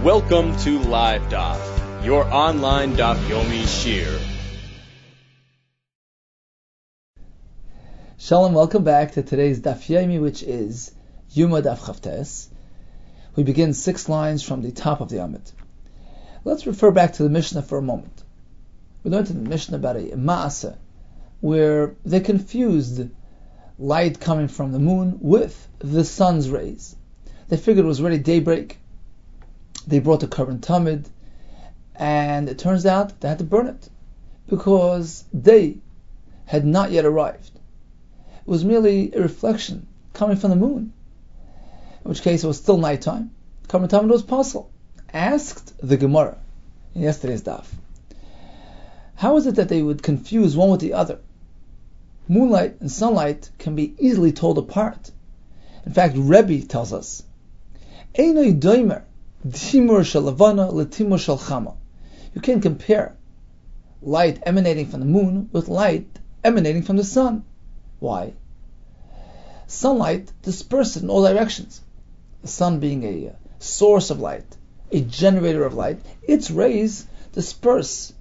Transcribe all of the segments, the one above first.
Welcome to Live Daf, your online Daf Yomi Shir. Shalom, welcome back to today's Daf Yomi, which is Yuma Daf Chavtes. We begin 6 lines from the top of the Amid. Let's refer back to the Mishnah for a moment. We learned in the Mishnah about a Ma'aseh, where they confused light coming from the moon with the sun's rays. They figured it was already daybreak. They brought the Korban Tamid, and it turns out they had to burn it because day had not yet arrived. It was merely a reflection coming from the moon, in which case it was still nighttime. Korban Tamid was possible. Asked the Gemara in yesterday's daf, how is it that they would confuse one with the other? Moonlight and sunlight can be easily told apart. In fact, Rebbe tells us, Einoi doimer timur shalavana letimur shalchama. You can't compare light emanating from the moon with light emanating from the sun. Why? Sunlight disperses in all directions. The sun being a source of light, a generator of light, its rays disperse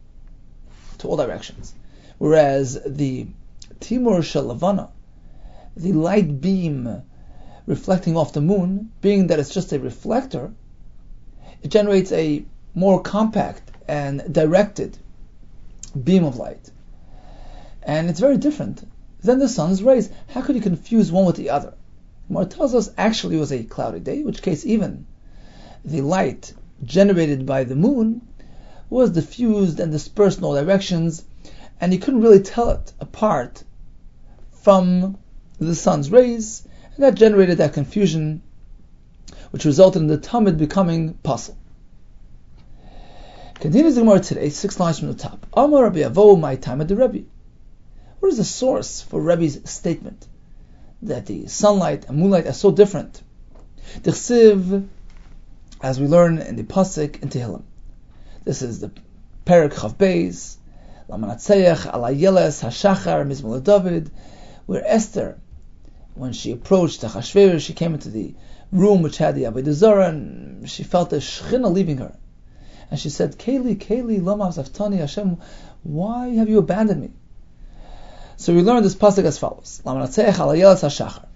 to all directions. Whereas the timur shalavana, the light beam reflecting off the moon, being that it's just a reflector, it generates a more compact and directed beam of light. And it's very different than the sun's rays. How could you confuse one with the other? Gemara tells us actually it was a cloudy day, in which case even the light generated by the moon was diffused and dispersed in all directions, and you couldn't really tell it apart from the sun's rays, and that generated that confusion, which resulted in the Tamid becoming possible. Continues the Gemara today, 6 lines from the top. Amar Rabbi Avo, my time at the Rebbe. What is the source for Rebbe's statement that the sunlight and moonlight are so different? Dichsiv, as we learn in the Pasuk in Tehillim. This is the Perek Chav Beis, Lamanatzeach, Alayeles, Hashachar, Mizmor David, where Esther, when she approached Achashverosh, she came into the room which had the Avodah Zarah, and she felt the Shechina leaving her. And she said, Keli, Keli, lama zaftani Hashem, why have you abandoned me? So we learn this pasuk as follows. Lamanatzeach alayeles hashachar.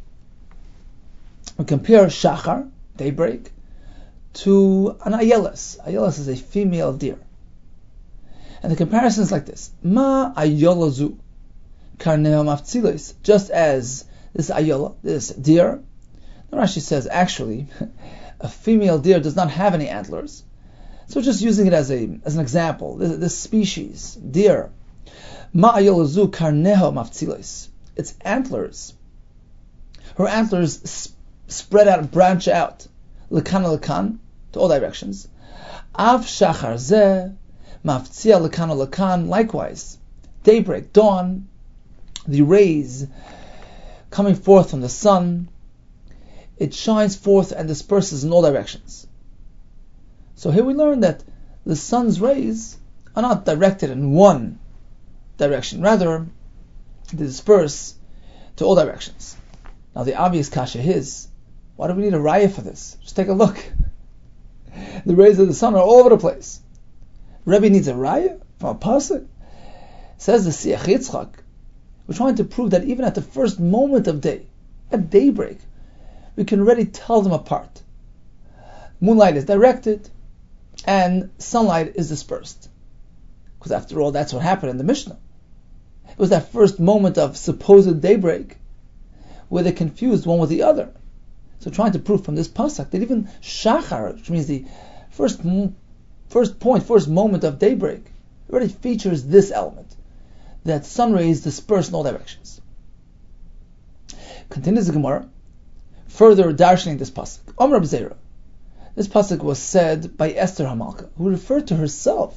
We compare shachar, daybreak, to an ayeles. Ayeles is a female deer. And the comparison is like this. Ma ayolazu karneo maftsilos. Just as this ayola, this deer, Rashi says actually, a female deer does not have any antlers. So just using it as an example, this species, deer, ma'ayolazu karneho maftsilos, its antlers, her antlers spread out and branch out, lekan, to all directions. Av shachar zeh, maftzia lekan, likewise, daybreak, dawn, the rays coming forth from the sun, it shines forth and disperses in all directions. So here we learn that the sun's rays are not directed in one direction, rather they disperse to all directions. Now the obvious kasha is, why do we need a raya for this? Just take a look. The rays of the sun are all over the place. Rebbe needs a raya from a pasuk. Says the Siach Yitzchak, we're trying to prove that even at the first moment of day, at daybreak, we can already tell them apart. Moonlight is directed, and sunlight is dispersed. Because after all, that's what happened in the Mishnah. It was that first moment of supposed daybreak where they confused one with the other. So trying to prove from this pasuk that even shachar, which means the first moment of daybreak, already features this element, that sun rays disperse in all directions. Continues the Gemara, further darshaning this pasuk. Amar B'Zera. This pasuk was said by Esther Hamalka, who referred to herself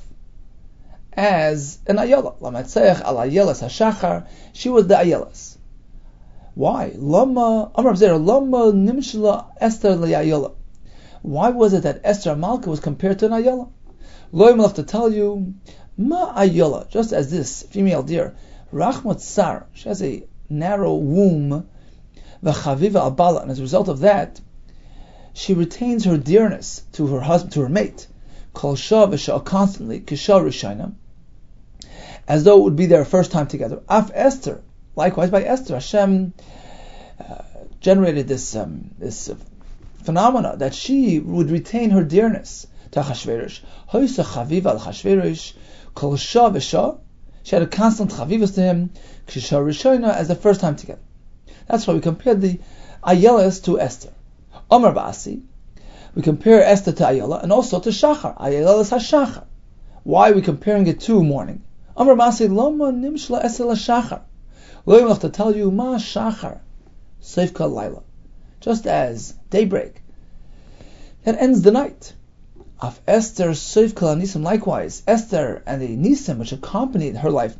as an ayola. Lamatzeach al ayelas hashachar. She was the ayelas. Why? Lama Amar B'Zera. Lama nimshla Esther liayola. Why was it that Esther Hamalka was compared to an ayola? Lo yimlach to tell you, ma ayola. Just as this female deer, rachmat sar. She has a narrow womb. V'chaviva al bala, and as a result of that, she retains her dearness to her husband, to her mate, kol shah v'shah, constantly, kishah rishayna, as though it would be their first time together. Af Esther, likewise by Esther, Hashem generated this phenomena that she would retain her dearness to Achashverosh. Hoysa chaviva al Achashverosh, kol shah v'shah. She had a constant chavivas to him, kishah rishayna, as the first time together. That's why we compared the Ayelas to Esther. Omar Basi, we compare Esther to Ayala and also to Shachar. Ayelas HaShachar. Why are we comparing it to morning? Omar Basi, Lama Nimshla Esther LaShachar. Lo yimlach, to tell you, Ma Shachar, Seifka Laila. Just as daybreak, that ends the night. Of Esther, Seifka Nisim, likewise, Esther and the Nisim which accompanied her life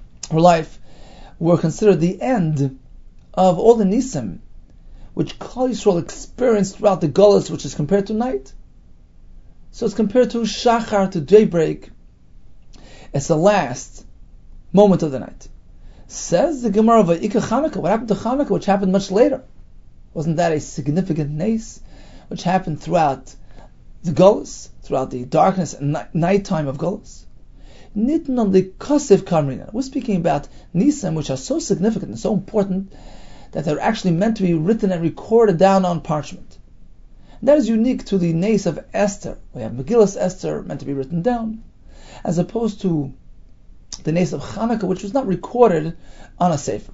were considered the end of all the Nisim which Klal Yisrael experienced throughout the Golus, which is compared to night. So it's compared to Shachar, to daybreak. It's the last moment of the night. Says the Gemara of Vayikra Chanukah. What happened to Chanukah, which happened much later? Wasn't that a significant nace, which happened throughout the Golus, throughout the darkness and nighttime of Golus? Nitnan likasiv kamrina. We're speaking about Nisim, which are so significant and so important that they're actually meant to be written and recorded down on parchment. And that is unique to the nace of Esther. We have Megillas Esther meant to be written down, as opposed to the nace of Chanukah, which was not recorded on a sefer.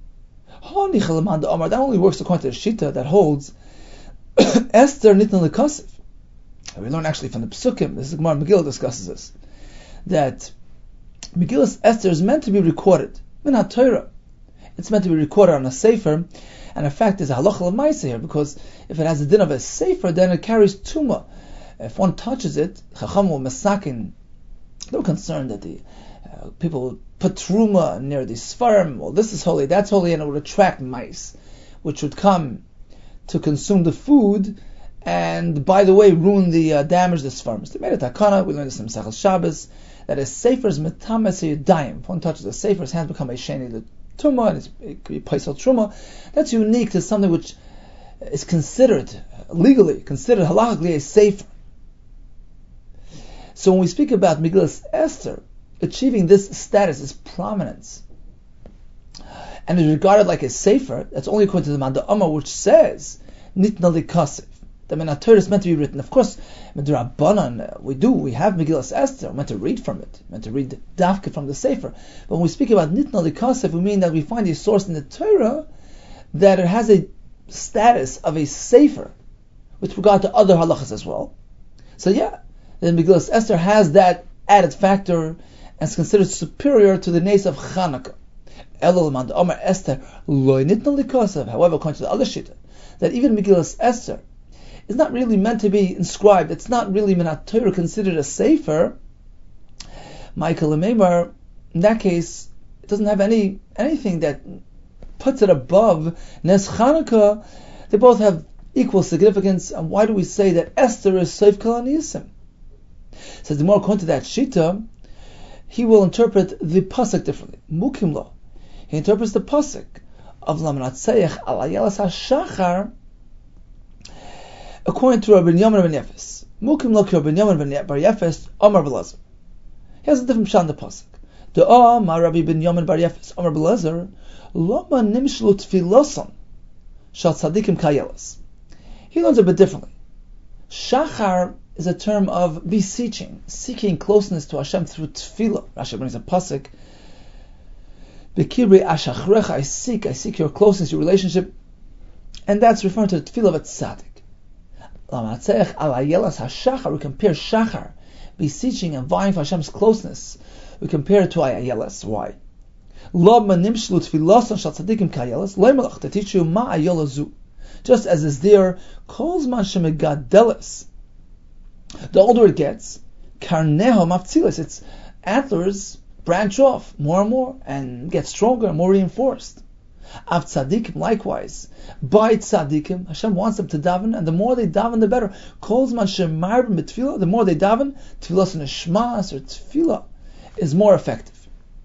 That only works according to the Shita that holds Esther nitnan likasiv. We learn actually from the Psukim, this is Gemara Megillah discusses this, that Megillas Esther is meant to be recorded. Min HaTorah. It's meant to be recorded on a sefer, and in fact there's a halacha l'maaseh here, because if it has the din of a sefer, then it carries tumah. If one touches it, Chacham or Masakin, they were concerned that the people would put truma near the sfarm. Well, this is holy, that's holy, and it would attract mice, which would come to consume the food, and by the way, ruin the damage the sfarm. They made a takana. We learned this in Masechus Shabbos, that a sefer's metames yadayim. If one touches a sefer, his hands become a sheni the tumah, and it could be paisal truma. That's unique to something which is considered legally, considered halachically a sefer. So when we speak about Megillas Esther achieving this status, this prominence, and is regarded like a sefer, that's only according to the Manda Amma, which says nitna likasiv. The Min HaTorah is meant to be written. Of course, Midrabanan, we have Megillas Esther, we're meant to read from it, meant to read Dafka from the Sefer. But when we speak about Nitna Likasef, we mean that we find a source in the Torah that it has a status of a Sefer with regard to other halachas as well. So yeah, the Megillas Esther has that added factor and is considered superior to the nace of Chanukah. Elul Omar Esther Lo Nitna Likasef. However, according to the other shita, that even Megillas Esther is not really meant to be inscribed. It's not really Min HaTorah considered a sefer. Michael Lememar, in that case, it doesn't have anything that puts it above Nes Chanukah. They both have equal significance. And why do we say that Esther is Seif Kol HaNisim? Says the more according to that Shita, he will interpret the pasuk differently. Mukim lo. He interprets the pasuk of Lamnatzeich al Ayelas HaShachar according to Rabbi Yamin ben Yefes. Mukim lo ki Rabbi Yamin ben Bar Yefes Omar B'Lazar. He has a different pshat in the pasuk. The Omar Rabbi ben Yamin Bar Yefes Omar B'Lazar Lama nimshlu tfilosan shal tzadikim kayelas. He learns a bit differently. Shachar is a term of beseeching, seeking closeness to Hashem through tefillah. Rashi brings a pasuk. Bekibri ashachrecha, I seek your closeness, your relationship, and that's referring to the tefillah of a tzaddik. Lamatzech al ayelas hashachar, we compare shachar, beseeching and vying for Hashem's closeness. We compare it to ayelas. Why? Lo manimshlu tfilosan shal tzadikim kayelas loimelach, to teach you ma ayelazu. Just as is there, calls man shemegadelis. The older it gets, karneho maftzilis, its antlers branch off more and more and get stronger and more reinforced. Av tzadikim, likewise, by tzadikim, Hashem wants them to daven, and the more they daven, the better. Calls man shemarbim b'tfilah, the more they daven, tfilas neshmas or tfilah is more effective.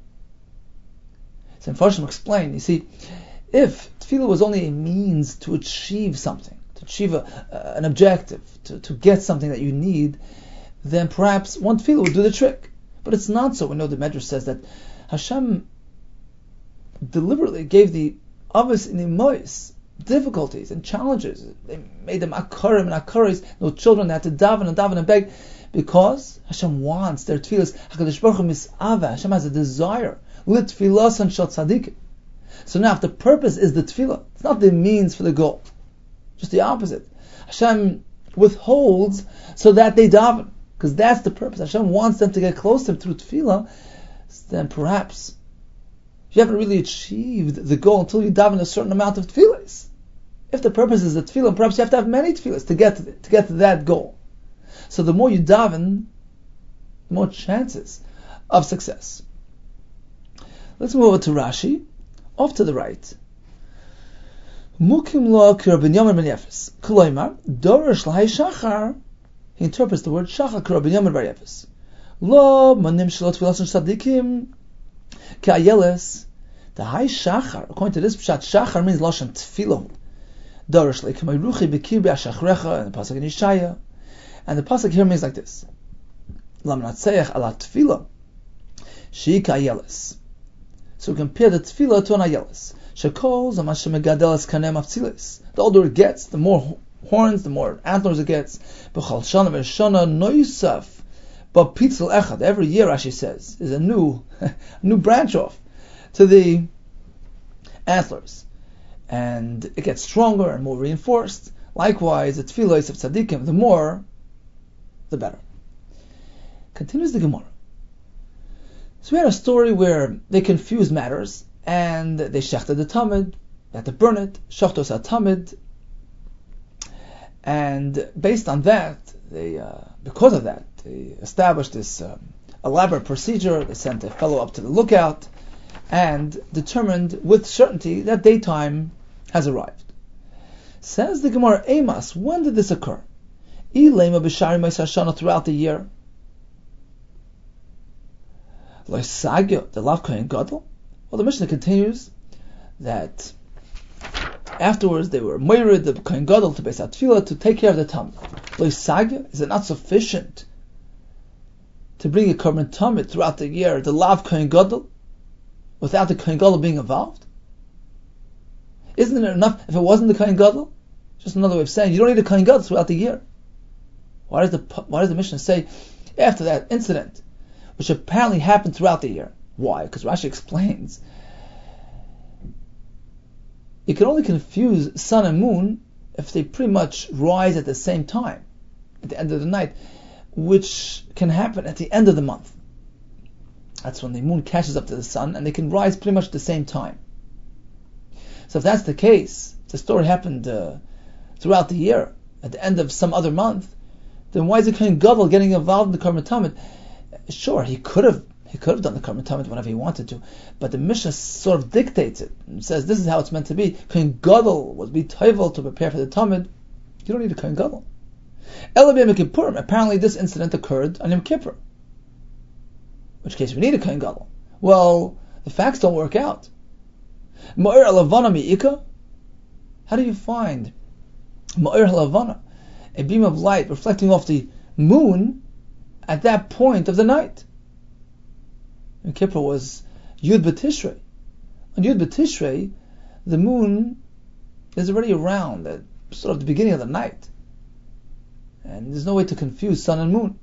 So Mepharshim explain, you see, if tefillah was only a means to achieve something, to achieve an objective, to get something that you need, then perhaps one tefillah would do the trick. But it's not so. We know the Medrash says that Hashem deliberately gave the Avos in Imois difficulties and challenges. They made them akarim and akaris, no children. They had to daven and beg, because Hashem wants their tefillahs. HaKadosh Baruch Hu mis'ava. Hashem has a desire. Lit tefillas and shal tzadikim. So now, if the purpose is the tefillah, it's not the means for the goal. Just the opposite. Hashem withholds so that they daven, because that's the purpose. Hashem wants them to get close to Him through tefillah. Then perhaps you haven't really achieved the goal until you daven a certain amount of tefillahs. If the purpose is the tefillah, perhaps you have to have many tefillahs to get to that goal. So the more you daven, the more chances of success. Let's move over to Rashi, off to the right. Mukim lo k'Rabbi Binyamin ben Yefes. K'loimar, dorish l'hai shachar. He interprets the word shachar k'Rabbi Binyamin ben Yefes. Lo manim shelo tfilas tzadikim k'ayeles. The high shachar, according to this pshat, shachar means lashon tefillah. Dorish l'k'may ruchi b'kir b'ashachrecha, in the pasuk in Yeshaya. And the pasuk here means like this: Lam natseich ala tefillah she k'ayeles. So we compare the tefillah to an ayeles. Shekol zamashem megadelas kanem afzilis. The older it gets, the more horns, the more antlers it gets. B'chal shana v'shana noisaf. But pitzel echad, every year, Rashi says, is a new branch off to the antlers, and it gets stronger and more reinforced. Likewise, the tefillos of tzaddikim, the more, the better. Continues the Gemara. So we had a story where they confused matters, and they shechted the tamid, they had to burn it, shachtos ha-tamid, and based on that, because of that, they established this elaborate procedure. They sent a fellow up to the lookout and determined with certainty that daytime has arrived. Says the Gemara, Amos, when did this occur? Ilema b'shari ma'is hashana, throughout the year. Loisagyo, the lav kohen gadol. Well, the Mishnah continues that afterwards they were moirid the kohen gadol to beis hatfilah to take care of the tamid. Loisagyo, is it not sufficient to bring a korban tamid throughout the year, the lav kohen gadol, without the kohen gadol being involved? Isn't it enough if it wasn't the kohen gadol? Just another way of saying you don't need a kohen gadol throughout the year. Why does the Mishnah say after that incident, which apparently happened throughout the year? Why? Because Rashi explains you can only confuse sun and moon if they pretty much rise at the same time, at the end of the night, which can happen at the end of the month. That's when the moon catches up to the sun, and they can rise pretty much at the same time. So if that's the case, if the story happened throughout the year, at the end of some other month, then why is the Kohen Gadol getting involved in the Korban Tamid? Sure, he could have done the Korban Tamid whenever he wanted to, but the Mishnah sort of dictates it and says this is how it's meant to be. Kohen Gadol would be toivel to prepare for the Tamid. You don't need a Kohen Gadol. Ela b'Yom Kippurim, apparently this incident occurred on Yom Kippur, in which case we need a Kohen Gadol. Well, the facts don't work out. Ma'ir halavana mi'ika? How do you find Ma'ir halavana, a beam of light reflecting off the moon at that point of the night? Yom Kippur was Yud B'Tishrei. On Yud B'Tishrei, the moon is already around at sort of the beginning of the night, and there's no way to confuse sun and moon.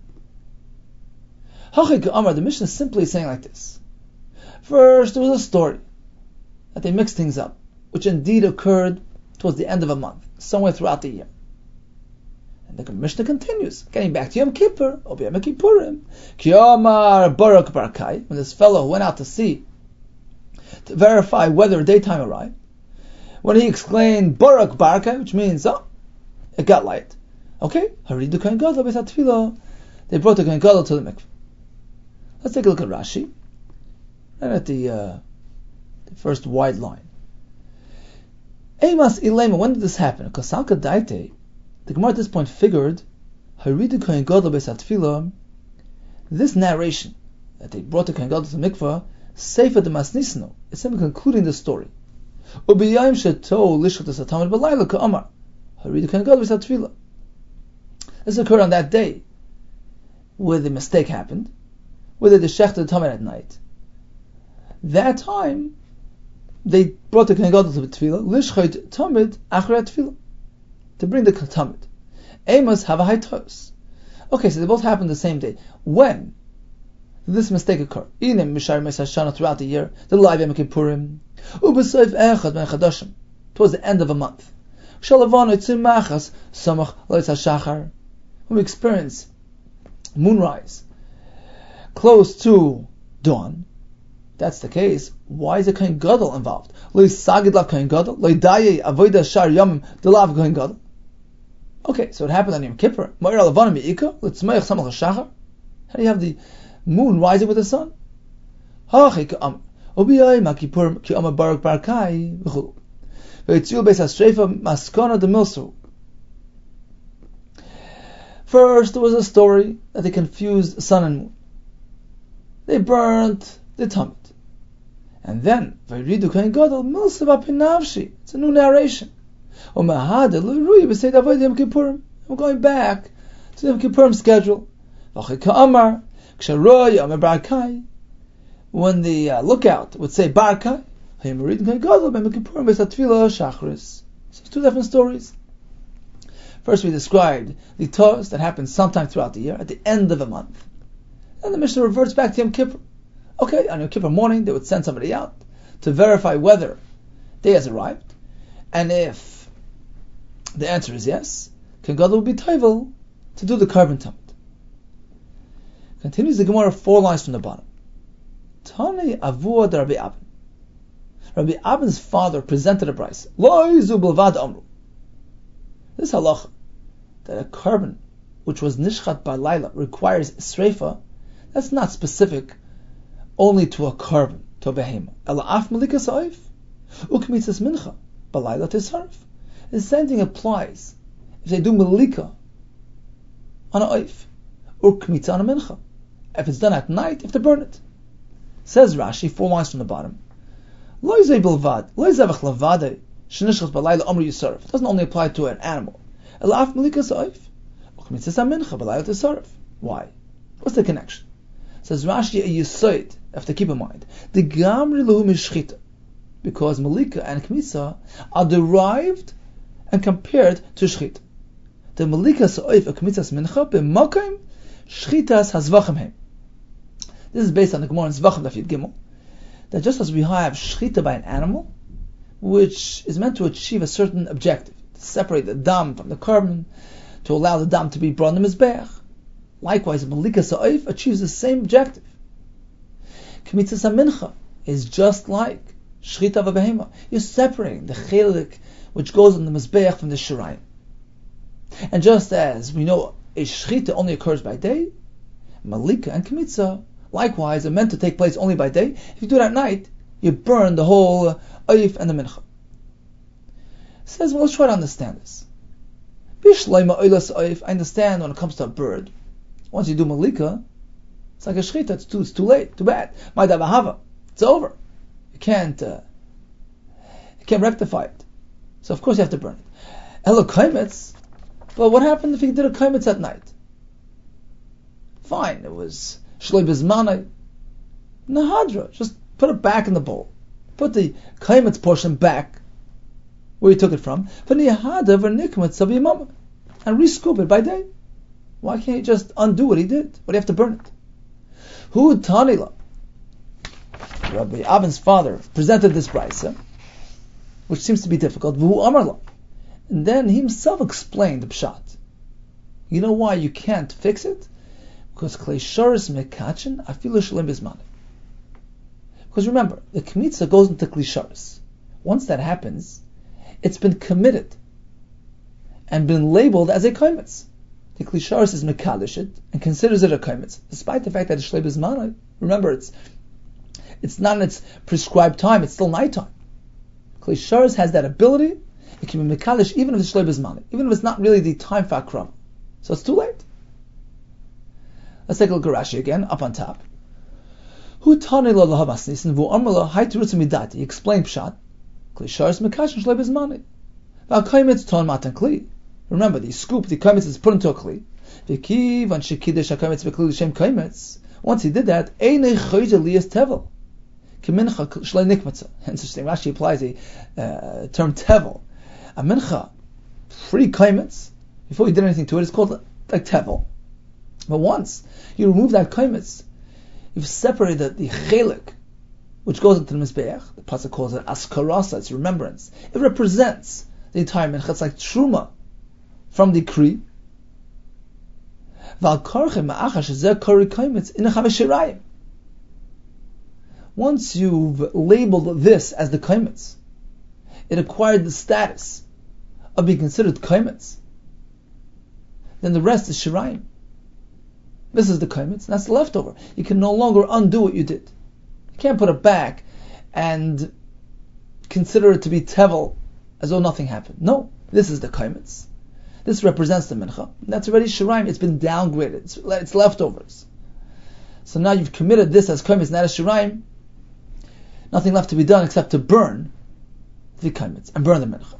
Hachik Amar, the Mishnah is simply saying like this. First, there was a story that they mixed things up, which indeed occurred towards the end of a month, somewhere throughout the year. And the Mishnah continues, getting back to Yom Kippur, or Yom Kippurim, Ki Omar Barak Barkai, when this fellow went out to see, to verify whether daytime arrived, when he exclaimed Barak Barkai, which means, it got light. Okay, Haridu Kohen Gadol Beis HaTfilah. They brought the Kohen Gadol to the mikveh. Let's take a look at Rashi, and at the first wide line. Eimas Ilema, when did this happen? Kosalka Daite, the Gemara at this point figured, Haridu Kohen Gadol Beis HaTfilah, this narration, that they brought the Kohen Gadol to the mikveh, Sefer de Masnisno, is simply concluding the story. Ubiyayim sheto lishchot es hatamid b'layla ka'amar. This occurred on that day where the mistake happened, where they shechted the tamid at night. That time, they brought the Kohen Gadol to the tefillah, lishchot tamid achar tefillah, to bring the tamid. Amos have a haitos. Okay, so they both happened the same day. When did this mistake occur? Inim mishar mesashana throughout the year, the live Yom Kippurim, ubesayf echad ben chadashim, towards the end of a month. Shalavanu tzim machas samach lois hashachar. When we experience moonrise close to dawn, that's the case. Why is the Kohen Gadol involved? Lo sagid lav Kohen Gadol, lo daye avoda shar yomim delav Kohen Gadol. Okay, so it happened on Yom Kippur. Ma'ir alavanu mi'ika l'tzmeich samach hashachar. How do you have the moon rising with the sun? Hachi ka'am ubiyay ma Kippurim ki amar barak barakai v'chulu v'yitziu beis ha'streifa maskana de milsu. First, there was a story that they confused sun and moon. They burnt the tamid. And then, Vayridu Kohen Gadol milsav apinavshi. It's a new narration. We're going back to the Yom Kippurim schedule. When the lookout would say Barkai, so it's two different stories. First we described the Torahs that happened sometime throughout the year, at the end of a month. And the Mishnah reverts back to Yom Kippur. Okay, on Yom Kippur morning they would send somebody out to verify whether day has arrived. And if the answer is yes, Kohen Gadol will be taivel to do the carbon tamid. Continues the Gemara 4 lines from the bottom. Tani avua de Rabbi Abin. Rabbi Abin's father presented a brayso. Lo zu b'levad amru. This halacha, that a carbon which was nishchat by Laila requires sreifa, that's not specific only to a carbon, to a behema. Ela af malika sa'if, ukmitzas mincha, b'Laila tisarif. The same thing applies if they do malika on a oif, or kmitza on a mincha. If it's done at night, you have to burn it. Says Rashi, 4 lines from the bottom. Lo yizay bilvad, lo yizavach lavade, shenishchat b'Laila amru yisarif. It doesn't only apply to an animal. Ela af malika sa'if, ukmitzas mincha, b'Laila tisarif. Why? What's the connection? Says Rashi, a yisoid, have to keep in mind. The gamri lehu mishchita, because malika and kmitza are derived and compared to shchita. The malika sa'if a kmitzas mincha b'makim shchitas hazvachim hem. This is based on the Gemara in Zvachim Daf Yud Gimel, that just as we have shchita by an animal, which is meant to achieve a certain objective, to separate the dam from the carbon, to allow the dam to be brought in the mizbeach, likewise malika sa'if achieves the same objective. Kmitzas mincha is just like shchita v'behema. You're separating the chelik which goes on the mizbeach from the shirayim. And just as we know a shchita only occurs by day, malika and kmitza likewise are meant to take place only by day. If you do it at night, you burn the whole oif and the mincha. Says, well, let's try to understand this. I understand when it comes to a bird, once you do malika, it's like a shchita, it's too late, too bad. It's over. You can't rectify it. So of course you have to burn it. Elo kaimetz, but what happened if you did a kaimetz at night? Fine, it was shloi bizmanai. Nahadra, just put it back in the bowl. Put the kaimetz portion back where you took it from. And re-scoop it by day. Why can't you just undo what he did? Why do you have to burn it? Hu Tanila. Rabbi Abin's father presented this brayso, which seems to be difficult. V'hu amarla. And then he himself explained the pshat. You know why you can't fix it? Because klei sharis mekachin afilu shalem bizman. Because remember, the kmitza goes into klei sharis. Once that happens, it's been committed and been labeled as a kaimetz. The klei sharis is mekadosh it and considers it a kaimetz, despite the fact that it's shlei bizman. Remember, it's not in its prescribed time; it's still nighttime. Klei sharis has that ability. It can be mekadosh even if it's shlei bizman, even if it's not really the time for akram. So it's too late. Let's take a look at Rashi again, up on top. Hu tani lo lahavas nisin vu amrla hay tirutz midati. He explained pshat. Kli sharis mekashin shlei bizmani. V'akaymitz ton matan kli. Remember, the scoop, the kaimitz is put into a kli. Once he did that, tevel. Interesting. Rashi applies a term tevel. A mincha, free kaimitz, before you did anything to it, it's called like tevel. But once you remove that kaimitz, you've separated the chelik, which goes into the mizbeach. The pasuk calls it askarasa, it's remembrance. It represents the entire mincha. It's like truma from the kri. Once you've labeled this as the kaimitz, it acquired the status of being considered kaimitz. Then the rest is shirayim. This is the kaimitz, and that's the leftover. You can no longer undo what you did. You can't put it back and consider it to be tevel as though nothing happened. No, this is the kaimitz. This represents the mincha. That's already shirayim. It's been downgraded. It's leftovers. So now you've committed this as kaimitz, not as shirayim. Nothing left to be done except to burn the kaimitz and burn the mincha.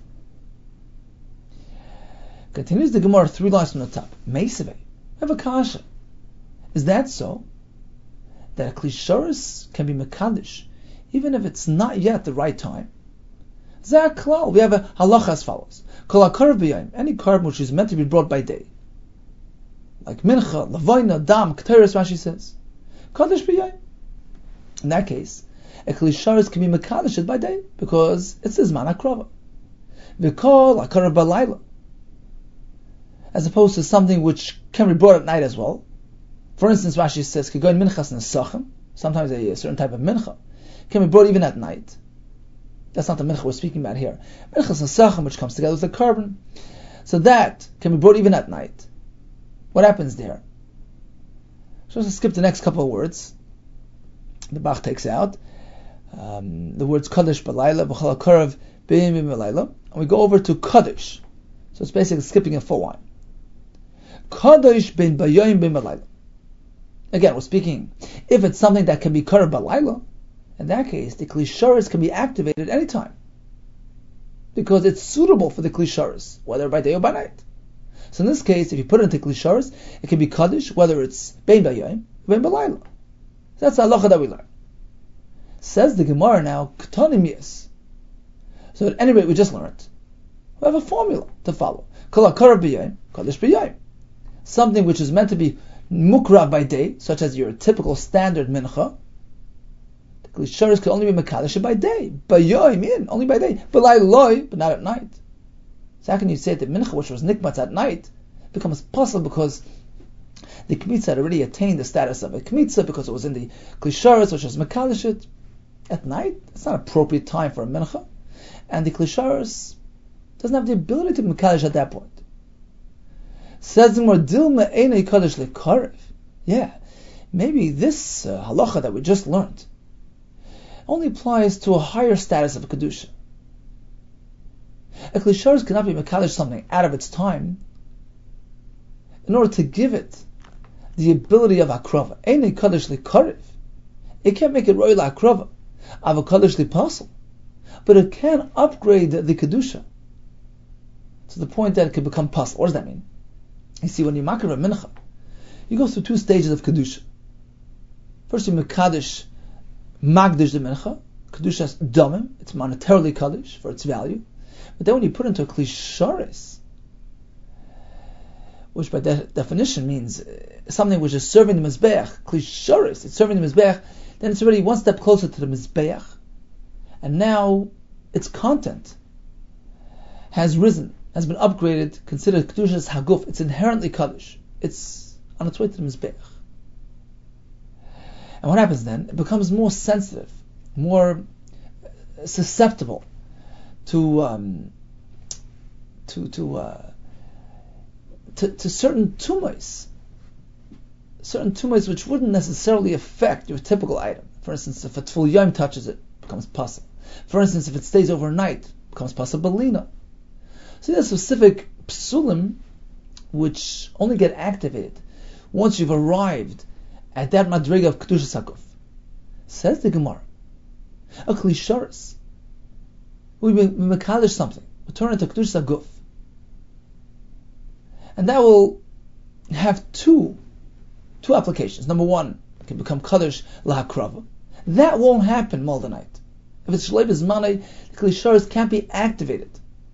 Continues the Gemara 3 lines from the top. Meiseve, have a kasha. Is that so? That a klisharis can be mekadosh even if it's not yet the right time? Zak klal. We have a halacha as follows: Kol hakarav b'yayim, any carb which is meant to be brought by day, like mincha, levayna, dam, k'teres. Rashi says, kadosh b'yayim. In that case, a klisharis can be mekadosh by day because it's zman hakrava. V'kol hakarav b'layla, as opposed to something which can be brought at night as well. For instance, Rashi says, "Kigoyin minchas nesachem." Sometimes a certain type of mincha can be brought even at night. That's not the mincha we're speaking about here. Minchas nesachem, which comes together with the carbon, so that can be brought even at night. What happens there? So let's skip the next couple of words. The Bach takes out the words kadosh b'layla, b'chol hakarav b'yayim b'layla, and we go over to kadosh. So it's basically skipping a full line. Kadosh ben bayayim ben b'layla. Again, we're speaking, if it's something that can be kadosh b'layla, in that case, the klisharis can be activated anytime. Because it's suitable for the klisharis, whether by day or by night. So in this case, if you put it into klisharis, it can be kadosh, whether it's ben bayayim, ben b'layla. That's the halacha that we learn. Says the Gemara now, k'tanim yes. So at any rate, we just learned. We have a formula to follow. Kol hakarav b'yayim, kadosh b'yayim. Something which is meant to be mukrav by day, such as your typical standard mincha, the klisharis could only be mekadosh by day. B'yayim, only by day. B'lay loy, but not at night. So how can you say that mincha, which was nikmatz at night, becomes possible because the kmitza had already attained the status of a kmitza because it was in the klisharis, which was mekadosh at night? It's not appropriate time for a mincha, and the klisharis doesn't have the ability to be mekadosh at that point. Says the more dilma einay kadosh lekarev. Yeah, maybe this halacha that we just learned only applies to a higher status of kedusha. A klisharis cannot be mekadosh something out of its time in order to give it the ability of akrava. Einay kadosh lekarev. It can't make it royal akrava of a kadosh lipasul, but it can upgrade the kedusha to the point that it can become pasul. What does that mean? You see, when you makar a mincha, you go through 2 stages of kedusha. First, you mekadosh magdish the mincha. Kedusha's damim, it's monetarily kaddish for its value. But then when you put into a klisharis, which by definition means something which is serving the mizbeach, klisharis, it's serving the mizbeach, then it's already one step closer to the mizbeach, and now its content has risen, has been upgraded, considered Kedusha's Haguf. It's inherently Kaddish. It's on its way to the Mizbeach. And what happens then? It becomes more sensitive, more susceptible to certain tumors which wouldn't necessarily affect your typical item. For instance, if a tful yom touches it, it becomes possible. For instance, if it stays overnight, it becomes possibilina. So there are specific psulim which only get activated once you've arrived at that madriga of Kedushas Hakuf. Says the Gemara, a klisharis, we mekadosh something, we turn it to Kedushas Hakuf. And that will have two applications. Number one, it can become Kaddish Lahakrava. That won't happen Molda night. If it's Shleib Zmanei, the Kli Sharis can't be activated.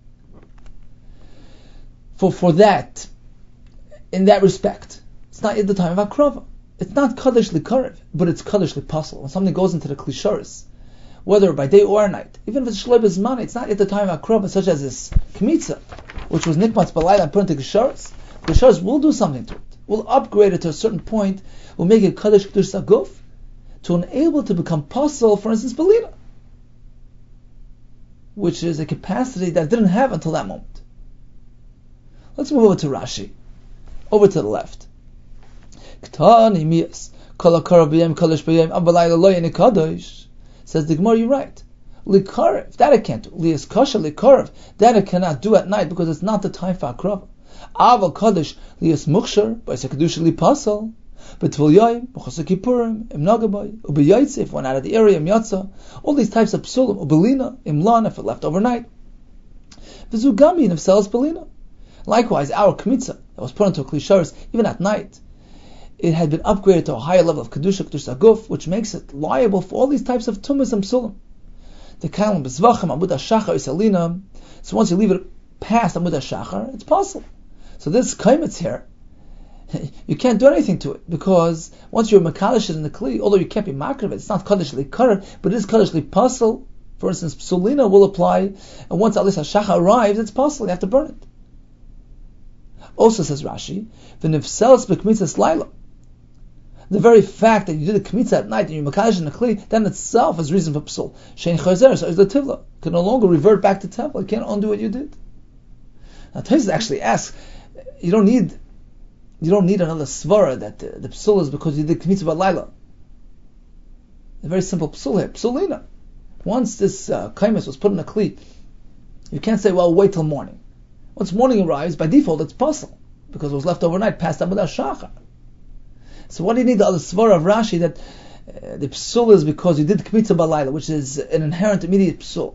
For that, in that respect, it's not at the time of Akrava. It's not Kaddish Likarev, but it's Kaddish Lipasul. When something goes into the Kli Sharis, whether by day or night, even if it's Shleib Zmanei, it's not at the time of Akrava, such as this Kmitza, which was Nikmatz Balayla and put into Kli Sharis. Kli Sharis will do something to it. We'll upgrade it to a certain point. We'll make it Kaddish Kedush Saguf to enable it to become possible, for instance, Belina, which is a capacity that it didn't have until that moment. Let's move over to Rashi, over to the left. Says the Gemara, you're right. Likarev, that it can't do. Lias kasha likarev, that it cannot do at night because it's not the time for akrava. Aval Kaddish lias mukshar by sekadusha lipasal, but tvilyayim, b'chasa kippurim, imnagabay, ubeyaitze, one out of the area, imyatza, all these types of psulim, ubelina, imlan, if it left overnight. V'zugami, if sells belina. Likewise, our kmitza that was put into a Kli Sharis, even at night, it had been upgraded to a higher level of kedusha, kedusha guf, which makes it liable for all these types of tumas and psulim. The kalim bezvachim, amud hashachar, isalina. So once you leave it past amud hashachar, it's possible. So this kaimitz here, you can't do anything to it, because once you're makalish in the kli, although you can't be makar of it, it's not kaddish likar, but it is kaddish lipasul. For instance, psulina will apply, and once alis hashachar arrives, it's possible, you have to burn it. Also says Rashi, v'nifselas b'kmitzas laila. The very fact that you did a kmitza at night and you're makalish in the kli, then itself is reason for psul. Shein chazer, so is the tivla. Can no longer revert back to tivla. You can't undo what you did. Now Tosfos actually asks, you don't need another svara that the psul is because you did kmitza b'laila. A very simple psul here, psulina. Once this kaimis was put in a kli, you can't say, well, wait till morning. Once morning arrives, by default, it's possible, because it was left overnight, past Amud HaShachar. So what do you need the other svara of Rashi that the psul is because you did kmitza b'layla, which is an inherent immediate psul?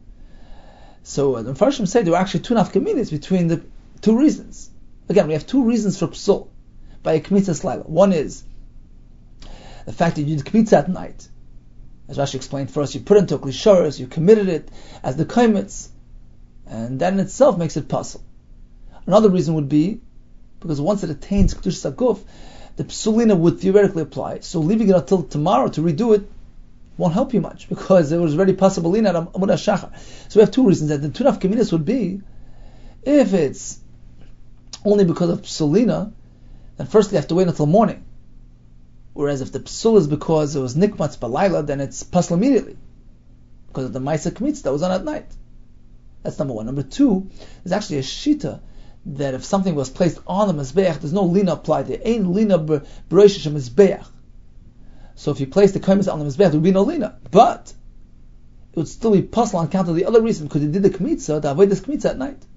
So the Mepharshim say there were actually two nafkaminis between the two reasons. Again, we have two reasons for psul by a kmitza slayla. One is the fact that you did kmitza at night. As Rashi explained, first you put it into a Kli Sharis, you committed it as the kaimitz, and that in itself makes it possible. Another reason would be because once it attains Kedush Saguf, the psulina would theoretically apply. So leaving it until tomorrow to redo it won't help you much, because it was already possible in at Amud HaShachar. So we have two reasons. That the two nafkaminas would be, if it's only because of psulina, then first you have to wait until morning. Whereas if the psul is because it was nikmatz balayla, then it's possible immediately, because of the Maisa Kmitz that was on at night. That's number one. Number two, there's actually a shita that if something was placed on the mizbeach, there's no lina applied there. Ain't lina b'roishish mizbeach. So if you place the kaimis on the mizbeach, there would be no lina. But it would still be possible on account of the other reason, because you did the kmitza to avoid this kmitza at night.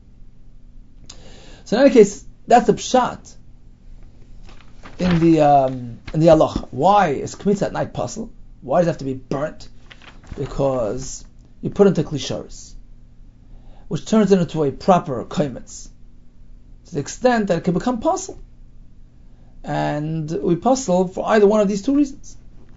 So in any case, that's the pshat in the halacha. Why is kmitza at night possible? Why does it have to be burnt? Because you put into Kli Sharis, which turns it into a proper kaimitz, to the extent that it can become pasul. And we pasul for either one of these two reasons.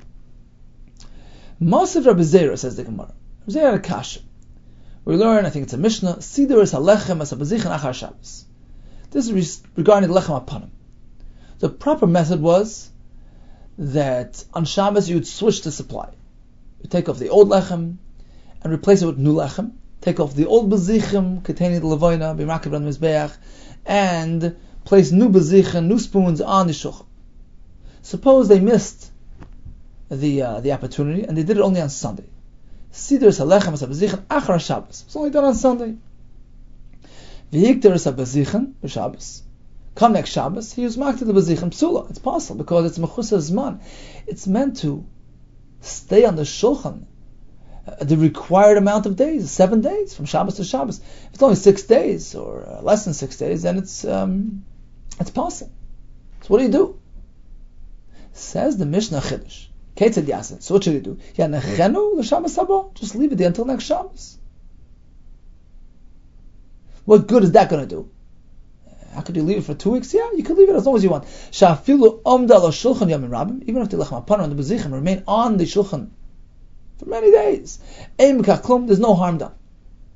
Masiv Rabbi Zera, says the Gemara. Rabbi Zera had a kasha. We learn, I think it's a Mishnah, Sider is halechem as habazichan achar Shabbos. This is regarding the lechem apanim. The proper method was that on Shabbos you would switch the supply. You take off the old lechem and replace it with new lechem. Take off the old bezichim containing the levoina, b'makav on the mizbeach, and place new bezichim, new spoons on the shulchan. Suppose they missed the opportunity and they did it only on Sunday. Siddur salechem bezichim achar Shabbos. It's only done on Sunday. V'yikter bezichim b'Shabbos. Come next Shabbos, he was marked to the bezichim psula. It's possible because it's mechusa zman. It's meant to stay on the shulchan the required amount of days, 7 days, from Shabbos to Shabbos. If it's only 6 days, or less than 6 days, then it's possible. So what do? Says the Mishnah Chiddush. Ketzad Yasin. So what should you do? Yanechenu l'Shabbos haba. Just leave it there until next Shabbos. What good is that going to do? How could you leave it for 2 weeks? Yeah, you could leave it as long as you want. Sha'afilu omda lo shulchan yamin rabim, even if the lechem apanim and the bezichim remain on the shulchan for many days. Ein b'kach klum, there's no harm done.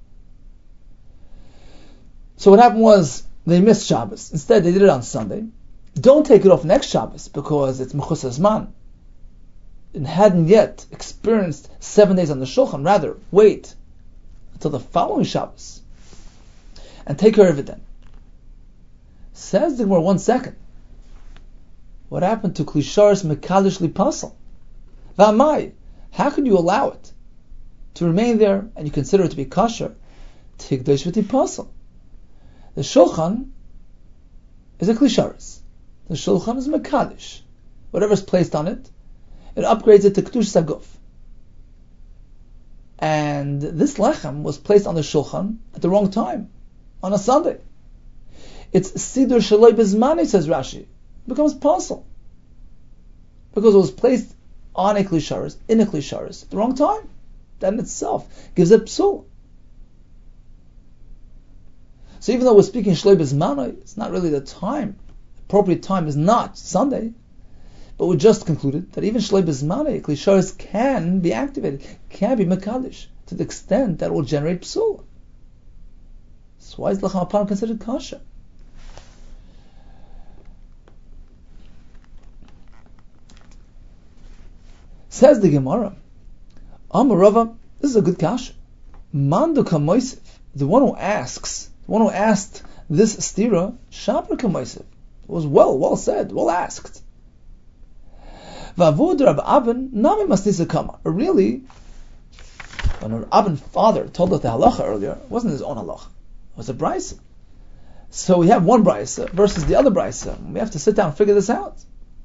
So what happened was, they missed Shabbos. Instead, they did it on Sunday. Don't take it off next Shabbos, because it's mechusas man. It hadn't yet experienced 7 days on the shulchan. Rather, wait until the following Shabbos and take care of it then. Says the Gemara, 1 second. What happened to klisharis mekalish lipasal? V'amai, how can you allow it to remain there and you consider it to be kosher? Tigdosh v'tipasal. The shulchan is a klisharis. The shulchan is mekalish. Whatever is placed on it, it upgrades it to kedush saguf. And this lechem was placed on the shulchan at the wrong time, on a Sunday. It's sidur shaloi bizmani, says Rashi. It becomes pasul because it was placed on a klisharis, in a klisharis, at the wrong time. That in itself gives it psul. So even though we're speaking shaloi bizmani, it's not really the time. The appropriate time is not Sunday. But we just concluded that even shaloi bizmani, klisharis can be activated, can be mekadosh, to the extent that it will generate psul. So why is lechem apanim considered kosher? Says the Gemara, Amar Rava, this is a good kasha. Mandu kamoisif, the one who asks, the one who asked this stira, Shabra kamoisif, was well said, well asked. Vavud Rab Abin nami masnisa kama. Really, when Rab Abin's father told us the halacha earlier, it wasn't his own halacha, it was a brisa. So we have one brisa versus the other brisa. We have to sit down and figure this out.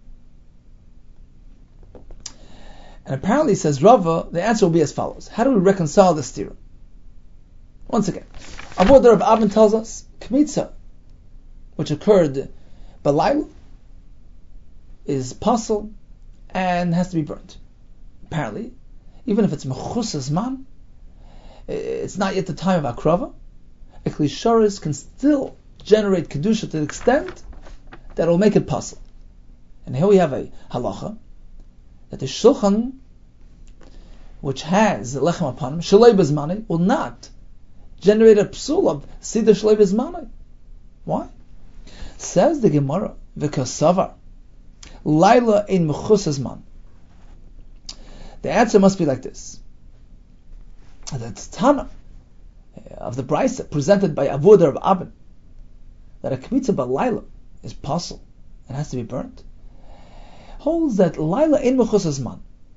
And apparently, says Rava, the answer will be as follows. How do we reconcile this stira? Once again, Avodah Rab Abin tells us, Kmitza, which occurred Balayla, is pasul and has to be burnt. Apparently, even if it's mechusas man, it's not yet the time of akrava, a klisharis can still generate kedusha to the extent that it will make it pasul. And here we have a halacha, that the shulchan, which has lechem apanim, shaloi bezmani, will not generate a psul of siddur shaloi bezmani. Why? Says the Gemara, v'kasavar, laila ein mechusas man. The answer must be like this. The Tana of the Brisa presented by Avodah Rab Abin, that a kmitza b'laila is pasul and has to be burnt, holds that laila ein mechusas man.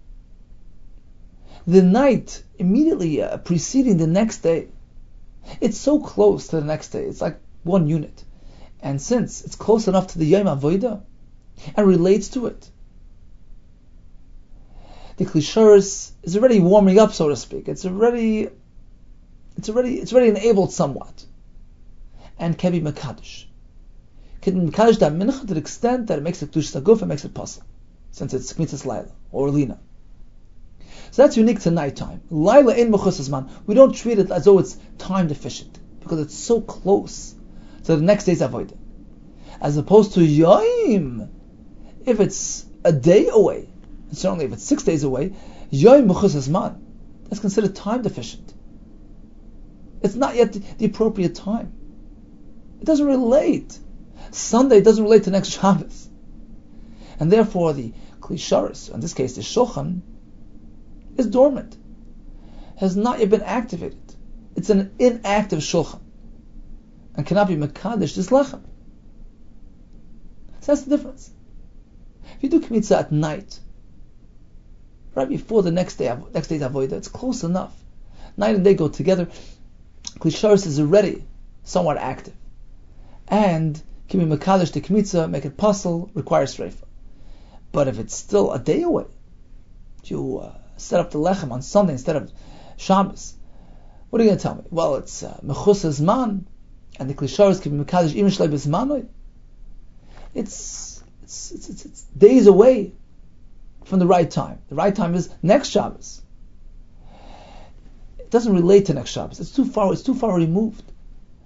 The night immediately preceding the next day, it's so close to the next day, it's like one unit. And since it's close enough to the Yom Avodah and relates to it, the klisharis is already warming up, so to speak. It's already enabled somewhat, and can be mekadosh. Can be mekadosh that mincha to the extent that it makes it kedush saguf and makes it pasul, since it's kmitzas laila or lina. So that's unique to nighttime. Laila in mechusas man, we don't treat it as though it's time deficient because it's so close to the next day's avodah, as opposed to yom. If it's a day away, and certainly if it's 6 days away, yom mechusas man, that's considered time deficient. It's not yet the appropriate time. It doesn't relate. Sunday doesn't relate to next Shabbos, and therefore the klisharis, in this case the shulchan, is dormant, has not yet been activated. It's an inactive shulchan, and cannot be mekadesh this lechem. So that's the difference. If you do kmitza at night, right before the next day's avodah, it's close enough. Night and day go together. Klisharis is already somewhat active, and can be mekadesh the kmitza, make it pasul, requires reifa. But if it's still a day away, you set up the lechem on Sunday instead of Shabbos, what are you going to tell me? Well, it's mechusas man, and the klisharis can be mekadesh even shlei bezmanoi. It's days away from the right time. The right time is next Shabbos. It doesn't relate to next Shabbos. It's too far removed.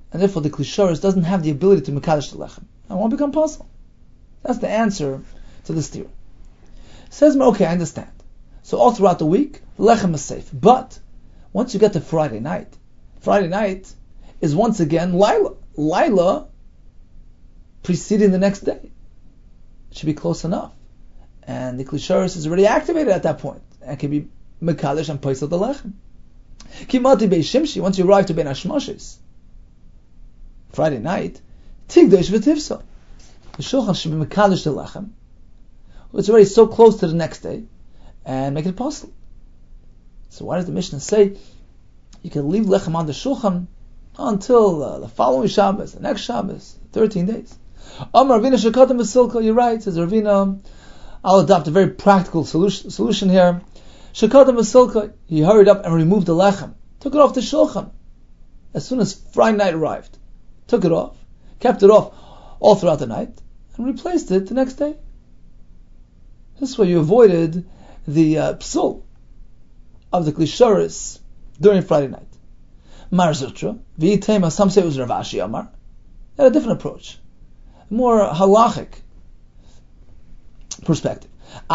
and therefore the Klisharis doesn't have the ability to Mekadesh the Lechem. It won't become possible. That's the answer to this theory. Says, okay, I understand. So all throughout the week, the Lechem is safe. But once you get to Friday night is once again Laila preceding the next day. It should be close enough. And the Klisharis is already activated at that point and can be Mekadesh and Paisel the Lechem. Kimati Bei Shimshi, once you arrive to Ben Hashmoshes, Friday night, Tigdosh v'Tivsa. The Shulchan should be Mekadesh the Lechem. It's already so close to the next day, and make it possible. So why does the Mishnah say you can leave Lechem on the Shulchan until the following Shabbos, the next Shabbos, 13 days? Amar Ravina Shekatam V'Silka, you're right, says Ravina. I'll adopt a very practical solution here. Shekatam V'Silka, he hurried up and removed the Lechem, took it off the Shulchan as soon as Friday night arrived. Took it off, kept it off all throughout the night, and replaced it the next day. This way you avoided the psul of the Klisharis during Friday night. Mar Zutra, V'itema, some say it was Rav Ashi Amar. They had a different approach, a more halachic perspective.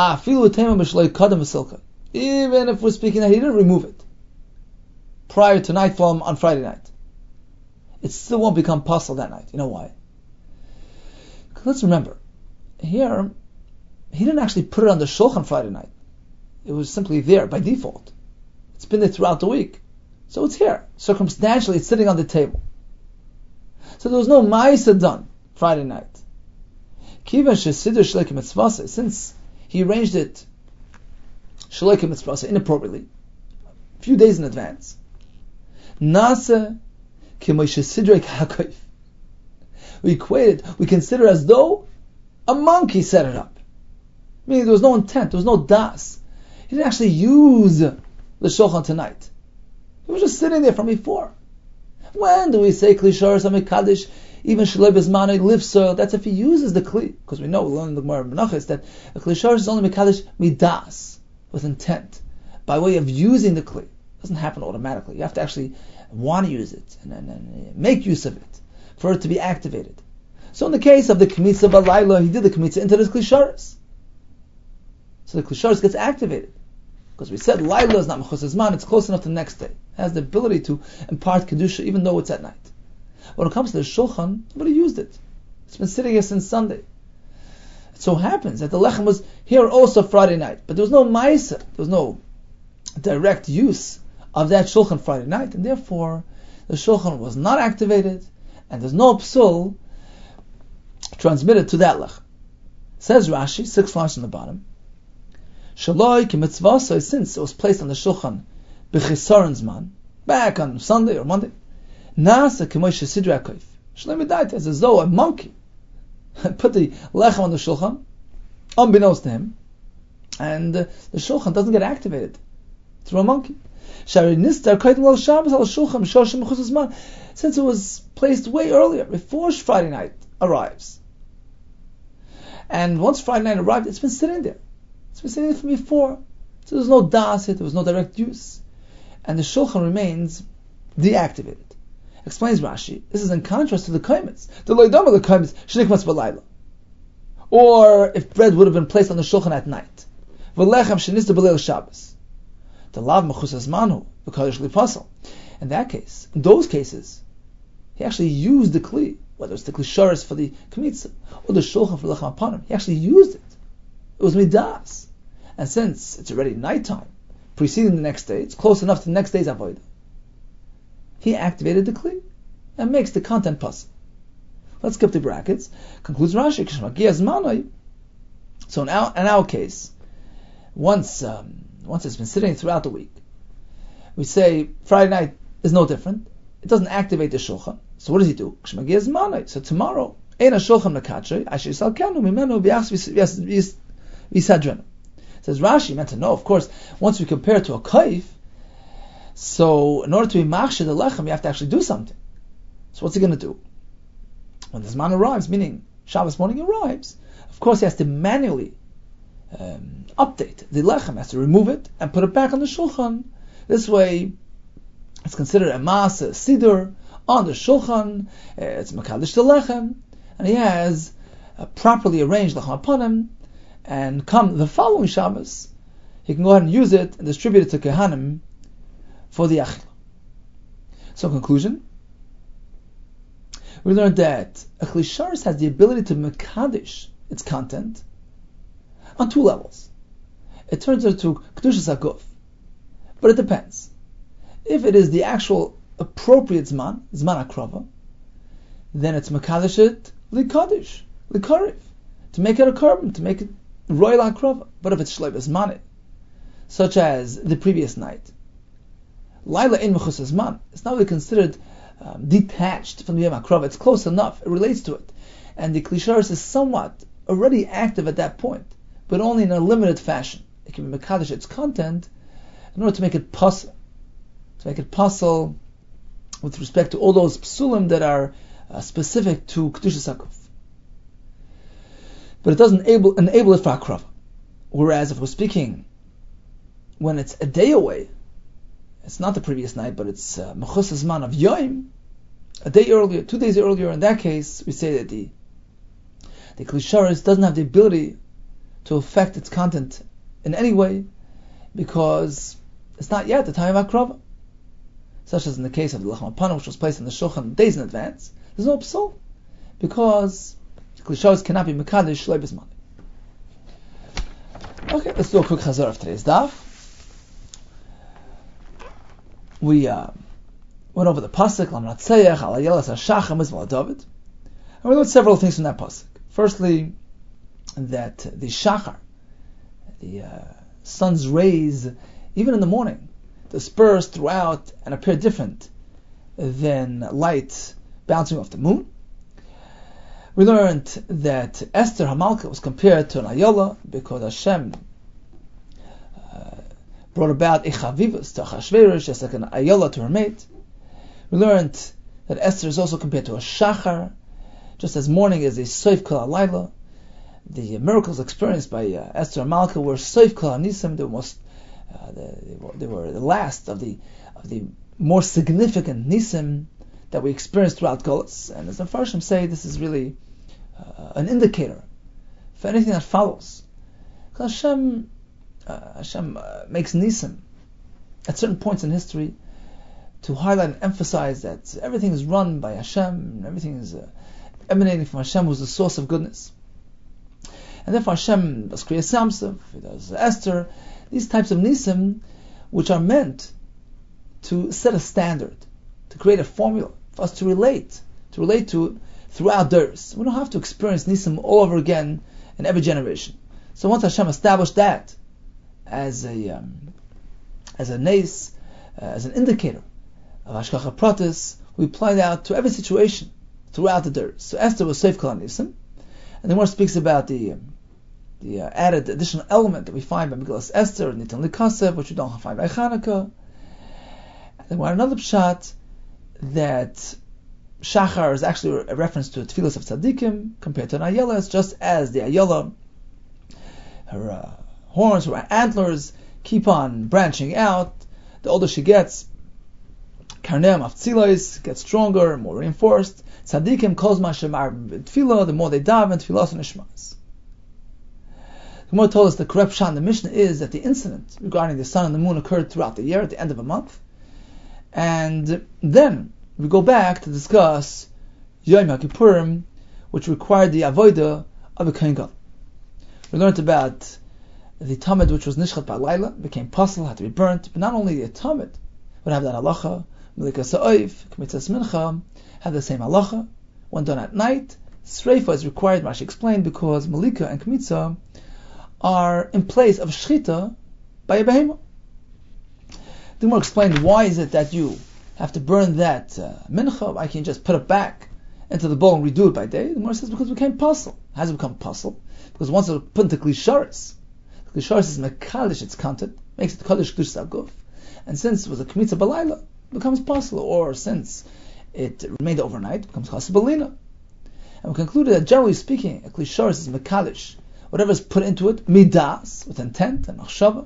Even if we're speaking that he didn't remove it prior to nightfall on Friday night, it still won't become possible that night. You know why? Because let's remember, here, he didn't actually put it on the Shulchan Friday night. It was simply there by default. It's been there throughout the week. So it's here. Circumstantially, it's sitting on the table. So there was no Ma'aseh done Friday night. Since he arranged it Shleikim Mitzvah inappropriately, a few days in advance, we consider as though a monkey set it up. Meaning there was no intent, there was no das. He didn't actually use the Shulchan tonight. He was just sitting there from before. When do we say Kli Sharas HaMekadesh, even Shalei Bezmanei Lifsa? That's if he uses the Kli. Because we know, we learn in the Gemara Menachos, that a Kli Sharas is only Mekadesh midas, with intent, by way of using the Kli. It doesn't happen automatically. You have to actually want to use it, and make use of it, for it to be activated. So in the case of the Kmitza Balayla, he did the Kmitza into the Kli Sharas. So the Kli Sharas gets activated. Because we said Laila is not Mechus Zman, it's close enough to the next day. It has the ability to impart Kedusha even though it's at night. When it comes to the Shulchan, nobody used it. It's been sitting here since Sunday. It so happens that the Lechem was here also Friday night, but there was no Ma'aseh, there was no direct use of that Shulchan Friday night, and therefore the Shulchan was not activated, and there's no psul transmitted to that Lechem. Says Rashi, 6 lines from the bottom, Shaloi ki mitzvah, since it was placed on the Shulchan b'chisaron zman, back on Sunday or Monday, nasa k'moy shesidra koif, shaloi midayt, as though a monkey put the lechem on the Shulchan, unbeknownst to him, and the Shulchan doesn't get activated through a monkey. Shari nistar kaitim al Shabbos al Shulchan mishashim mechus zman, since it was placed way earlier, before Friday night arrives. And once Friday night arrived, it's been sitting there. It's been sitting there from before. So there's no das, there was no direct use. And the Shulchan remains deactivated. Explains Rashi, this is in contrast to the kaimitz. The loydama the kaimitz, shnikmas b'layla. Or if bread would have been placed on the Shulchan at night. V'lechem shenista b'leil Shabbos. The lav mechus azmanu, v'kadosh lipasal. In that case, in those cases, he actually used the kli, whether it's the kli sharas for the kmitza, or the Shulchan for lechem apanim. He actually used it. It was midas. And since it's already nighttime, preceding the next day, it's close enough to the next day's avodah, he activated the kli and makes the content possible. Let's skip the brackets. Concludes Rashi. So in our case, once it's been sitting throughout the week, we say Friday night is no different. It doesn't activate the Shulchan. So what does he do? So tomorrow, says Rashi, meant to know, of course, once we compare it to a kaif, so in order to be machshir the lechem, you have to actually do something. So what's he going to do? When the Zman arrives, meaning Shabbos morning arrives, of course he has to manually update the lechem, has to remove it and put it back on the Shulchan. This way, it's considered a maaseh siddur On the shulchan, it's mekadesh the lechem, and he has properly arranged lechem aponim, and come the following Shabbos, he can go ahead and use it and distribute it to Kehanim for the Achila. So, conclusion, we learned that a Kli Sharis has the ability to mekadesh its content on two levels. It turns into Kedushas HaGuf, but it depends. If it is the actual appropriate Zman HaKrava, then it's mekadesh it Likadesh, Likariv, to make it a carbon, to make it Royal HaKrava. But if it's Shleibas Manit, such as the previous night, Laila in Mechus Zman, it's not really considered detached from the Yom HaKrava. It's close enough, it relates to it. And the Kli Sharis is somewhat already active at that point, but only in a limited fashion. It can be mekadesh its content in order to make it possible. To make it possible with respect to all those psulim that are specific to Kedushas HaGuf. But it doesn't enable it for HaKrava. Whereas if we're speaking when it's a day away, it's not the previous night, but it's Mechus Zman of Yom, a day earlier, 2 days earlier. In that case, we say that the Kli Sharis doesn't have the ability to affect its content in any way, because it's not yet the time of HaKrava. Such as in the case of the Lechem Aponim, which was placed in the Shulchan days in advance, there's no psul, because Kli Sharis cannot be Mekadesh Shleibas Manit. Okay, let's do a quick chazar of today's daf. We went over the pasuk Lam Natzayach Al Ayelas HaShachar Mizmor David, and we learned several things from that pasuk. Firstly, that the Shachar, the sun's rays, even in the morning, disperse throughout and appear different than light bouncing off the moon. We learned that Esther Hamalka was compared to an Ayola because Hashem brought about Echavivus to Achashverosh, just like an Ayola to her mate. We learned that Esther is also compared to a Shachar, just as morning is a Soif Kol HaLayla. The miracles experienced by Esther and Malka were Soif Kol HaNisim. They were the last of the more significant Nisim that we experienced throughout Golus. And as the Farshim say, this is really an indicator for anything that follows. Hashem makes Nisim at certain points in history to highlight and emphasize that everything is run by Hashem, and everything is emanating from Hashem, who's the source of goodness. And therefore Hashem does Kriyas Samsov, He does Esther, these types of Nisim, which are meant to set a standard, to create a formula for us to relate to throughout Durs. We don't have to experience Nisim all over again in every generation. So once Hashem established that as a nes, as an indicator of Hashgacha Pratis, we apply that to every situation throughout the Durs. So Esther was Soif Kol HaNisim, and the Gemara speaks about the added additional element that we find by Megillas Esther, Nitan Likasev, which we don't find by Chanukah. And then we have another pshat that Shachar is actually a reference to a Tfilos of Tzaddikim compared to an Ayola. It's just as the Ayola, her horns, her antlers keep on branching out. The older she gets, Karneim of Tzilois gets stronger, more reinforced. Tzaddikim kozma shemar b'tfilah, the more they daven, tfilas and nishmas. The Gemara told us the correct pshat in the Mishnah is that the incident regarding the sun and the moon occurred throughout the year, at the end of a month. And then we go back to discuss Yom HaKippurim, which required the avodah of a Kohen Gadol. We learned about the Tamid, which was Nishchat Ba'layla, became puzzle, had to be burnt, but not only the Tamid would have that halacha, Melika Sa'oif, Kmitzas Mincha, have the same halacha. When done at night, Sreifa is required, Rashi explained, because Melika and Kmitza are in place of Shchita by a behemah. The Gemara explained, why is it that you have to burn that mincha? Why can't you just put it back into the bowl and redo it by day? The Gemara says, because it became puzzle. How does it become puzzle? Because once it's put into Kli Sharis, the Kli Sharis is mekalish its content, makes it Kaddish Kedushas HaGuf. And since it was a Kmitza Balayla, it becomes puzzle. Or since it remained overnight, it becomes Chasa Balina. And we concluded that generally speaking, a Kli Sharis is mekalish whatever is put into it, midas, with intent and machshava.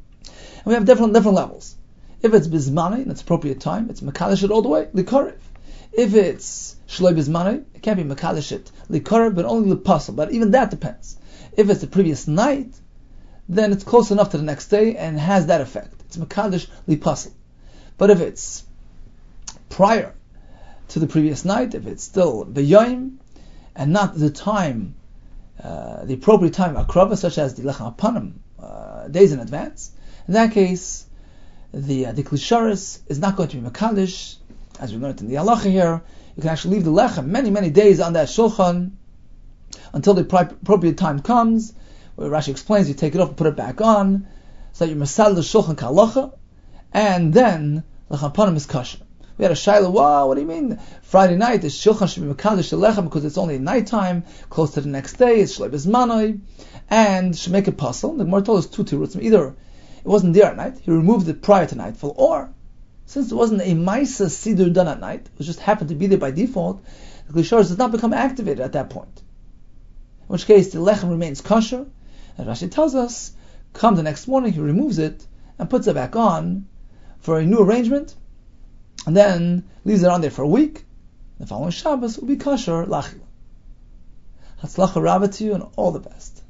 And we have different levels. If it's bizmani in its appropriate time, it's mekalish it all the way, likarev. If it's Shloi Bizmanoi, it can't be Mekadesh it Likara, but only L'Pasal. But even that depends. If it's the previous night, then it's close enough to the next day and has that effect. It's Mekadesh L'Pasal. But if it's prior to the previous night, if it's still B'Yayim, and not the time, the appropriate time of Akrava, such as the Lechem Apanim, days in advance, in that case, the Klisharis is not going to be Mekadesh, as we learned in the Halacha here. You can actually leave the Lechem many days on that Shulchan until the appropriate time comes, where Rashi explains you take it off and put it back on, so that you masal the Shulchan K'Halacha, and then Lechem Apanim is kosher. We had a Shaila, wow, what do you mean? Friday night, the Shulchan should be Mekadesh the Lechem because it's only nighttime, close to the next day, it's Shloi Bizmanoi, and should make it possible. The Gemara told us two roots. Either it wasn't there at night, he removed it prior to nightfall, or since it wasn't a Maisa Siddur done at night, it just happened to be there by default, the Klisharis does not become activated at that point. In which case, the Lechem remains kosher, and Rashi tells us, come the next morning, he removes it, and puts it back on for a new arrangement, and then leaves it on there for a week. The following Shabbos will be kosher lachila. Hatzlacha Rabbah to you, and all the best.